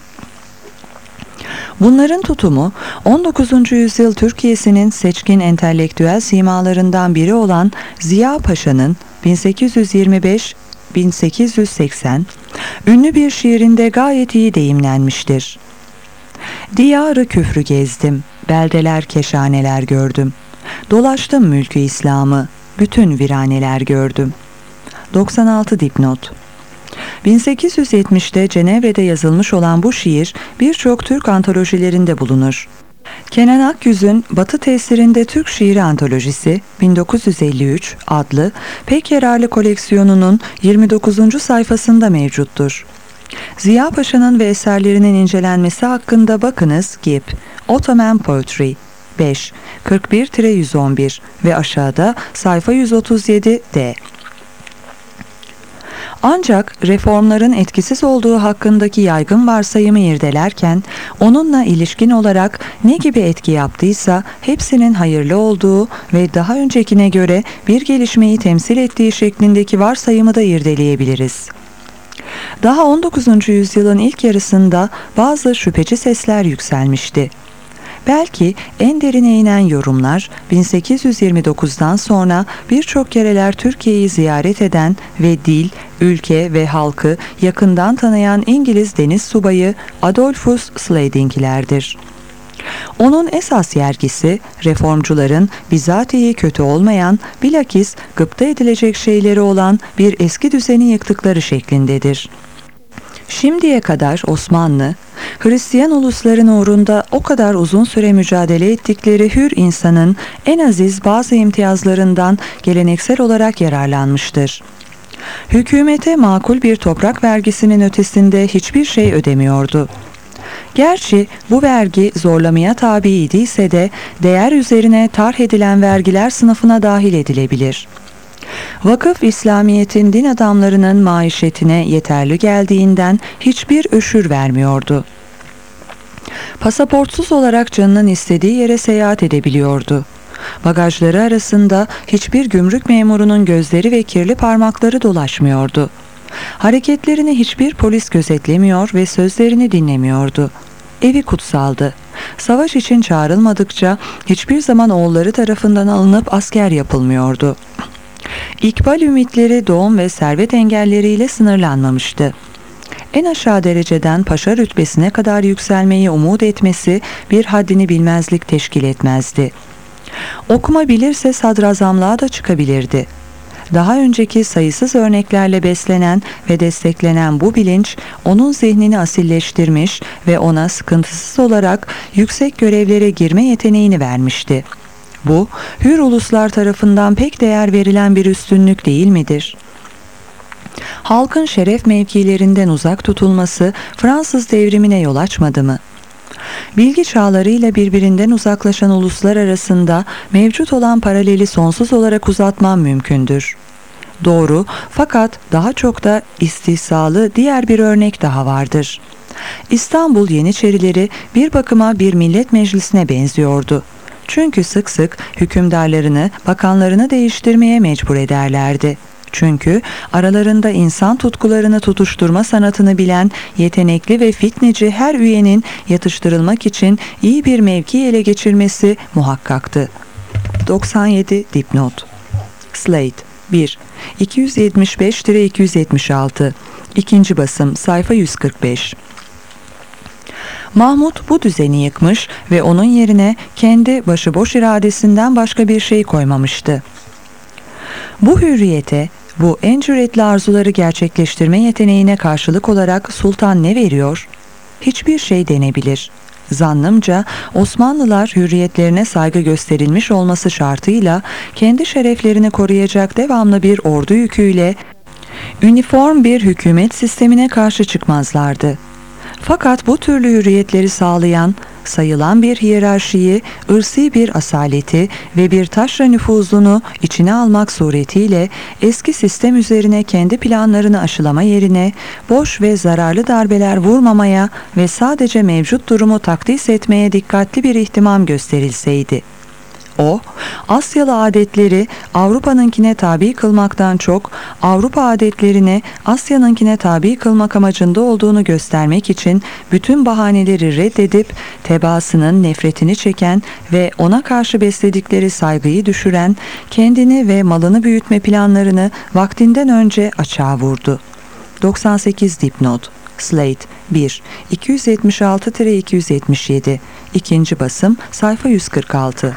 Bunların tutumu on dokuzuncu yüzyıl Türkiye'sinin seçkin entelektüel simalarından biri olan Ziya Paşa'nın bin sekiz yüz yirmi beş bin sekiz yüz seksen ünlü bir şiirinde gayet iyi deyimlenmiştir. Diyarı küfrü gezdim, beldeler keşaneler gördüm. Dolaştım mülkü İslam'ı, bütün viraneler gördüm. doksan altı dipnot. bin sekiz yüz yetmişte Cenevre'de yazılmış olan bu şiir birçok Türk antolojilerinde bulunur. Kenan Akyüz'ün Batı tesirinde Türk Şiiri Antolojisi bin dokuz yüz elli üç adlı pek yararlı koleksiyonunun yirmi dokuzuncu sayfasında mevcuttur. Ziya Paşa'nın ve eserlerinin incelenmesi hakkında bakınız Gibb, Ottoman Poetry beş, kırk bir yüz on bir ve aşağıda sayfa yüz otuz yedi D. Ancak reformların etkisiz olduğu hakkındaki yaygın varsayımı irdelerken, onunla ilişkin olarak ne gibi etki yaptıysa hepsinin hayırlı olduğu ve daha öncekine göre bir gelişmeyi temsil ettiği şeklindeki varsayımı da irdeleyebiliriz. Daha on dokuzuncu yüzyılın ilk yarısında bazı şüpheci sesler yükselmişti. Belki en derine inen yorumlar bin sekiz yüz yirmi dokuzdan sonra birçok kereler Türkiye'yi ziyaret eden ve dil, ülke ve halkı yakından tanıyan İngiliz deniz subayı Adolphus Slade'inkilerdir. Onun esas yergisi reformcuların bizatihi kötü olmayan, bilakis gıpta edilecek şeyleri olan bir eski düzeni yıktıkları şeklindedir. Şimdiye kadar Osmanlı, Hristiyan ulusların uğrunda o kadar uzun süre mücadele ettikleri hür insanın en aziz bazı imtiyazlarından geleneksel olarak yararlanmıştır. Hükümete makul bir toprak vergisinin ötesinde hiçbir şey ödemiyordu. Gerçi bu vergi zorlamaya tabi idiyse de değer üzerine tarh edilen vergiler sınıfına dahil edilebilir. Vakıf İslamiyet'in din adamlarının maişetine yeterli geldiğinden hiçbir öşür vermiyordu. Pasaportsuz olarak canının istediği yere seyahat edebiliyordu. Bagajları arasında hiçbir gümrük memurunun gözleri ve kirli parmakları dolaşmıyordu. Hareketlerini hiçbir polis gözetlemiyor ve sözlerini dinlemiyordu. Evi kutsaldı. Savaş için çağrılmadıkça hiçbir zaman oğulları tarafından alınıp asker yapılmıyordu. İkbal ümitleri doğum ve servet engelleriyle sınırlanmamıştı. En aşağı dereceden paşa rütbesine kadar yükselmeyi umut etmesi bir haddini bilmezlik teşkil etmezdi. Okuma bilirse sadrazamlığa da çıkabilirdi. Daha önceki sayısız örneklerle beslenen ve desteklenen bu bilinç onun zihnini asilleştirmiş ve ona sıkıntısız olarak yüksek görevlere girme yeteneğini vermişti. Bu, hür uluslar tarafından pek değer verilen bir üstünlük değil midir? Halkın şeref mevkilerinden uzak tutulması Fransız devrimine yol açmadı mı? Bilgi çağlarıyla birbirinden uzaklaşan uluslar arasında mevcut olan paraleli sonsuz olarak uzatmam mümkündür. Doğru, fakat daha çok da istihsalı diğer bir örnek daha vardır. İstanbul Yeniçerileri bir bakıma bir millet meclisine benziyordu. Çünkü sık sık hükümdarlarını, bakanlarını değiştirmeye mecbur ederlerdi. Çünkü aralarında insan tutkularını tutuşturma sanatını bilen yetenekli ve fitneci her üyenin yatıştırılmak için iyi bir mevki ele geçirmesi muhakkaktı. doksan yedi dipnot. Slate bir. iki yüz yetmiş beş iki yüz yetmiş altı. İkinci basım sayfa yüz kırk beş. Mahmut bu düzeni yıkmış ve onun yerine kendi başıboş iradesinden başka bir şey koymamıştı. Bu hürriyete, bu en cüretli arzuları gerçekleştirme yeteneğine karşılık olarak sultan ne veriyor? Hiçbir şey denebilir. Zannımca Osmanlılar hürriyetlerine saygı gösterilmiş olması şartıyla kendi şereflerini koruyacak devamlı bir ordu yüküyle üniform bir hükümet sistemine karşı çıkmazlardı. Fakat bu türlü hürriyetleri sağlayan, sayılan bir hiyerarşiyi, ırsi bir asaleti ve bir taşra nüfuzunu içine almak suretiyle eski sistem üzerine kendi planlarını aşılama yerine boş ve zararlı darbeler vurmamaya ve sadece mevcut durumu takdis etmeye dikkatli bir ihtimam gösterilseydi. O, Asyalı adetleri Avrupa'nınkine tabi kılmaktan çok, Avrupa adetlerini Asya'nınkine tabi kılmak amacında olduğunu göstermek için bütün bahaneleri reddedip, tebaasının nefretini çeken ve ona karşı besledikleri saygıyı düşüren, kendini ve malını büyütme planlarını vaktinden önce açığa vurdu. doksan sekiz dipnot. Slate bir. iki yüz yetmiş altı iki yüz yetmiş yedi. İkinci basım sayfa yüz kırk altı.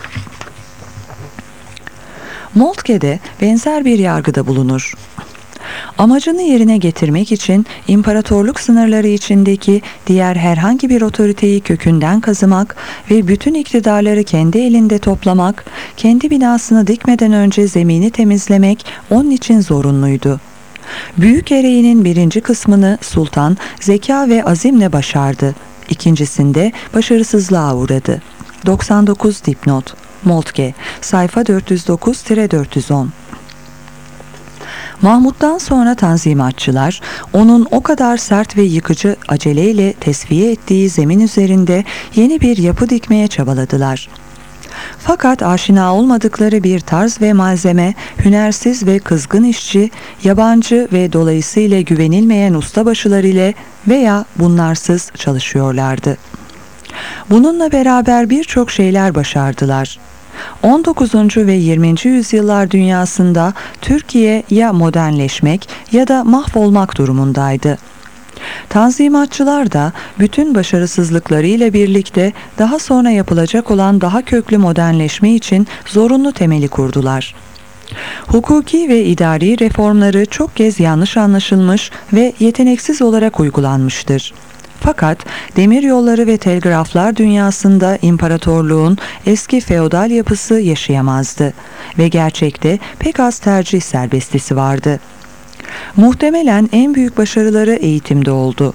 Moltke'de benzer bir yargıda bulunur. Amacını yerine getirmek için imparatorluk sınırları içindeki diğer herhangi bir otoriteyi kökünden kazımak ve bütün iktidarları kendi elinde toplamak, kendi binasını dikmeden önce zemini temizlemek onun için zorunluydu. Büyük ereğinin birinci kısmını sultan zeka ve azimle başardı. İkincisinde başarısızlığa uğradı. doksan dokuz dipnot. Moltke, sayfa dört yüz dokuz dört yüz on. Mahmut'tan sonra Tanzimatçılar, onun o kadar sert ve yıkıcı aceleyle tesviye ettiği zemin üzerinde yeni bir yapı dikmeye çabaladılar. Fakat aşina olmadıkları bir tarz ve malzeme, hünersiz ve kızgın işçi, yabancı ve dolayısıyla güvenilmeyen ustabaşılar ile veya bunlarsız çalışıyorlardı. Bununla beraber birçok şeyler başardılar. on dokuzuncu ve yirminci yüzyıllar dünyasında Türkiye ya modernleşmek ya da mahvolmak durumundaydı. Tanzimatçılar da bütün başarısızlıklarıyla birlikte daha sonra yapılacak olan daha köklü modernleşme için zorunlu temeli kurdular. Hukuki ve idari reformları çok kez yanlış anlaşılmış ve yeteneksiz olarak uygulanmıştır. Fakat demiryolları ve telgraflar dünyasında imparatorluğun eski feodal yapısı yaşayamazdı ve gerçekte pek az tercih serbestisi vardı. Muhtemelen en büyük başarıları eğitimde oldu.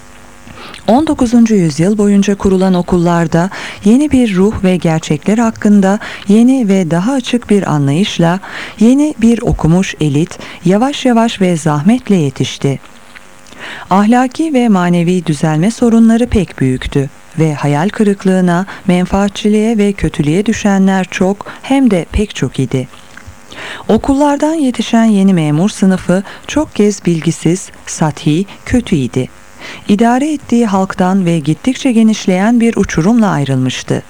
on dokuzuncu yüzyıl boyunca kurulan okullarda yeni bir ruh ve gerçekler hakkında yeni ve daha açık bir anlayışla yeni bir okumuş elit yavaş yavaş ve zahmetle yetişti. Ahlaki ve manevi düzelme sorunları pek büyüktü ve hayal kırıklığına, menfaatçiliğe ve kötülüğe düşenler çok hem de pek çok idi. Okullardan yetişen yeni memur sınıfı çok kez bilgisiz, sathi, kötü idi. İdare ettiği halktan ve gittikçe genişleyen bir uçurumla ayrılmıştı.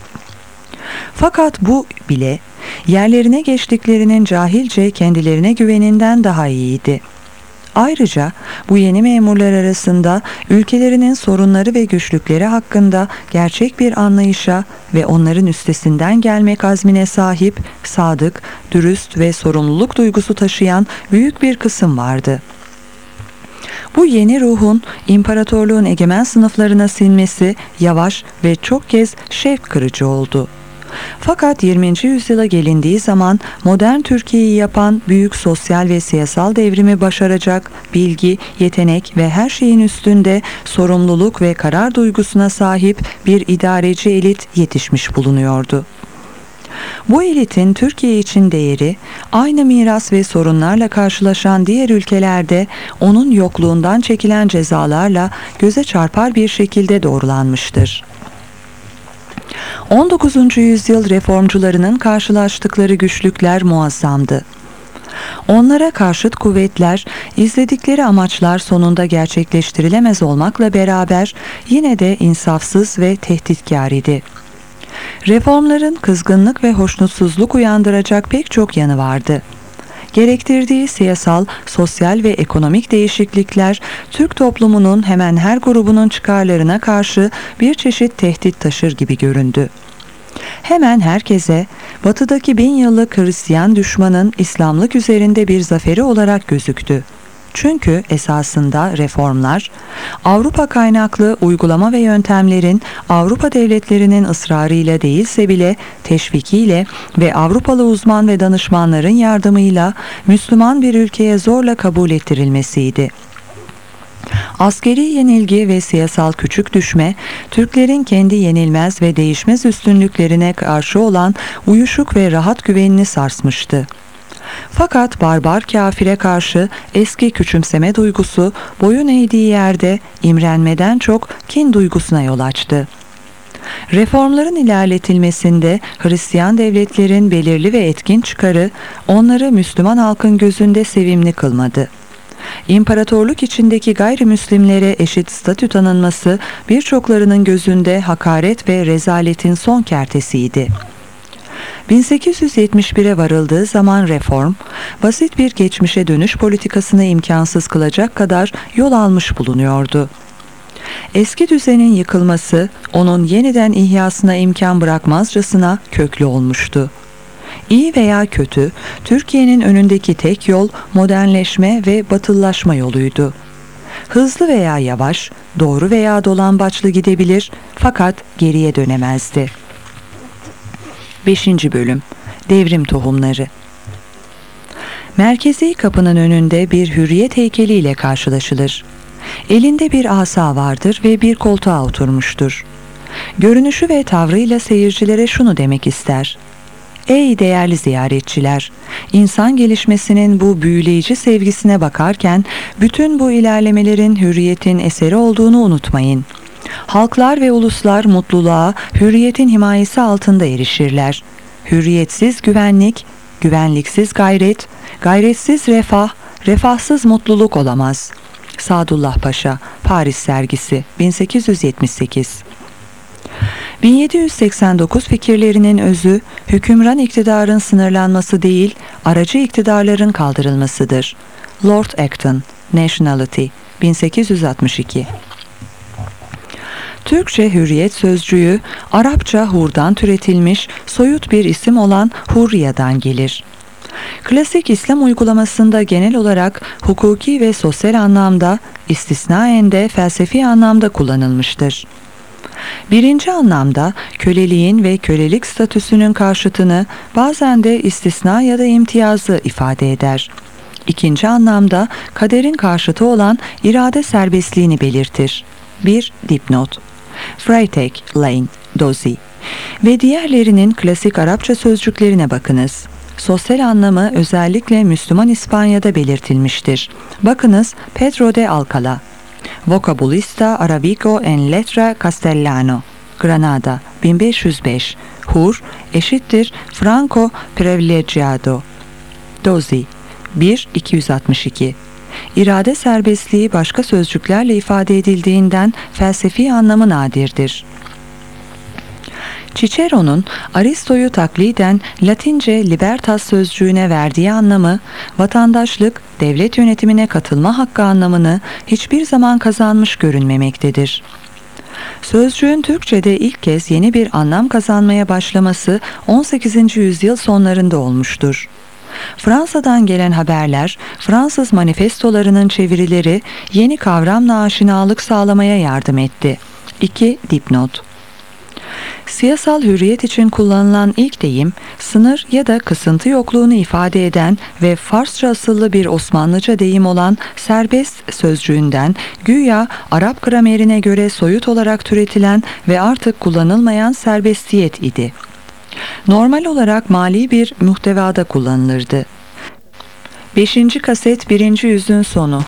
Fakat bu bile yerlerine geçtiklerinin cahilce kendilerine güveninden daha iyiydi. Ayrıca bu yeni memurlar arasında ülkelerinin sorunları ve güçlükleri hakkında gerçek bir anlayışa ve onların üstesinden gelmek azmine sahip, sadık, dürüst ve sorumluluk duygusu taşıyan büyük bir kısım vardı. Bu yeni ruhun imparatorluğun egemen sınıflarına sinmesi yavaş ve çok kez şevk kırıcı oldu. Fakat yirminci yüzyıla gelindiği zaman modern Türkiye'yi yapan büyük sosyal ve siyasal devrimi başaracak bilgi, yetenek ve her şeyin üstünde sorumluluk ve karar duygusuna sahip bir idareci elit yetişmiş bulunuyordu. Bu elitin Türkiye için değeri, aynı miras ve sorunlarla karşılaşan diğer ülkelerde onun yokluğundan çekilen cezalarla göze çarpar bir şekilde doğrulanmıştır. on dokuzuncu yüzyıl reformcularının karşılaştıkları güçlükler muazzamdı. Onlara karşıt kuvvetler, izledikleri amaçlar sonunda gerçekleştirilemez olmakla beraber yine de insafsız ve tehditkar idi. Reformların kızgınlık ve hoşnutsuzluk uyandıracak pek çok yanı vardı. Gerektirdiği siyasal, sosyal ve ekonomik değişiklikler Türk toplumunun hemen her grubunun çıkarlarına karşı bir çeşit tehdit taşır gibi göründü. Hemen herkese batıdaki bin yıllık Hristiyan düşmanın İslamlık üzerinde bir zaferi olarak gözüktü. Çünkü esasında reformlar, Avrupa kaynaklı uygulama ve yöntemlerin Avrupa devletlerinin ısrarıyla değilse bile teşvikiyle ve Avrupalı uzman ve danışmanların yardımıyla Müslüman bir ülkeye zorla kabul ettirilmesiydi. Askeri yenilgi ve siyasal küçük düşme, Türklerin kendi yenilmez ve değişmez üstünlüklerine karşı olan uyuşuk ve rahat güvenini sarsmıştı. Fakat barbar kafire karşı eski küçümseme duygusu boyun eğdiği yerde imrenmeden çok kin duygusuna yol açtı. Reformların ilerletilmesinde Hristiyan devletlerin belirli ve etkin çıkarı onları Müslüman halkın gözünde sevimli kılmadı. İmparatorluk içindeki gayrimüslimlere eşit statü tanınması birçoklarının gözünde hakaret ve rezaletin son kertesiydi. bin sekiz yüz yetmiş bire varıldığı zaman reform, basit bir geçmişe dönüş politikasını imkansız kılacak kadar yol almış bulunuyordu. Eski düzenin yıkılması, onun yeniden ihyasına imkan bırakmazcasına köklü olmuştu. İyi veya kötü, Türkiye'nin önündeki tek yol modernleşme ve batıllaşma yoluydu. Hızlı veya yavaş, doğru veya dolambaçlı gidebilir fakat geriye dönemezdi. beşinci Bölüm Devrim Tohumları. Merkezi kapının önünde bir hürriyet heykeliyle karşılaşılır. Elinde bir asa vardır ve bir koltuğa oturmuştur. Görünüşü ve tavrıyla seyircilere şunu demek ister: Ey değerli ziyaretçiler! İnsan gelişmesinin bu büyüleyici sevgisine bakarken bütün bu ilerlemelerin hürriyetin eseri olduğunu unutmayın. Halklar ve uluslar mutluluğa hürriyetin himayesi altında erişirler. hürriyetsiz güvenlik, güvenliksiz gayret, gayretsiz refah, refahsız mutluluk olamaz. Sadullah Paşa, Paris Sergisi, bin sekiz yüz yetmiş sekiz. bin yedi yüz seksen dokuz fikirlerinin özü, hükümran iktidarın sınırlanması değil, aracı iktidarların kaldırılmasıdır. Lord Acton, Nationality, bin sekiz yüz altmış iki. Türkçe hürriyet sözcüğü, Arapça hurdan türetilmiş soyut bir isim olan hurriyadan gelir. Klasik İslam uygulamasında genel olarak hukuki ve sosyal anlamda, istisnaen de felsefi anlamda kullanılmıştır. Birinci anlamda köleliğin ve kölelik statüsünün karşıtını, bazen de istisna ya da imtiyazı ifade eder. İkinci anlamda kaderin karşıtı olan irade serbestliğini belirtir. bir Dipnot Freytag, Lane, Dozy ve diğerlerinin klasik Arapça sözcüklerine bakınız. Sosyal anlamı özellikle Müslüman İspanya'da belirtilmiştir. Bakınız Pedro de Alcala, Vocabulista Arabico en Letra Castellano, Granada, bin beş yüz beş. Hur eşittir Franco Privilegiado. Dozy, bir iki yüz altmış iki. İrade serbestliği başka sözcüklerle ifade edildiğinden felsefi anlamı nadirdir. Cicero'nun Aristo'yu takliden Latince libertas sözcüğüne verdiği anlamı, vatandaşlık, devlet yönetimine katılma hakkı anlamını hiçbir zaman kazanmış görünmemektedir. Sözcüğün Türkçe'de ilk kez yeni bir anlam kazanmaya başlaması on sekizinci yüzyıl sonlarında olmuştur. Fransa'dan gelen haberler, Fransız manifestolarının çevirileri yeni kavramla aşinalık sağlamaya yardım etti. iki Dipnot Siyasal hürriyet için kullanılan ilk deyim, sınır ya da kısıntı yokluğunu ifade eden ve Farsça asıllı bir Osmanlıca deyim olan serbest sözcüğünden güya Arap gramerine göre soyut olarak türetilen ve artık kullanılmayan serbestiyet idi. Normal olarak mali bir muhtevada kullanılırdı. beşinci kaset birinci yüzün sonu.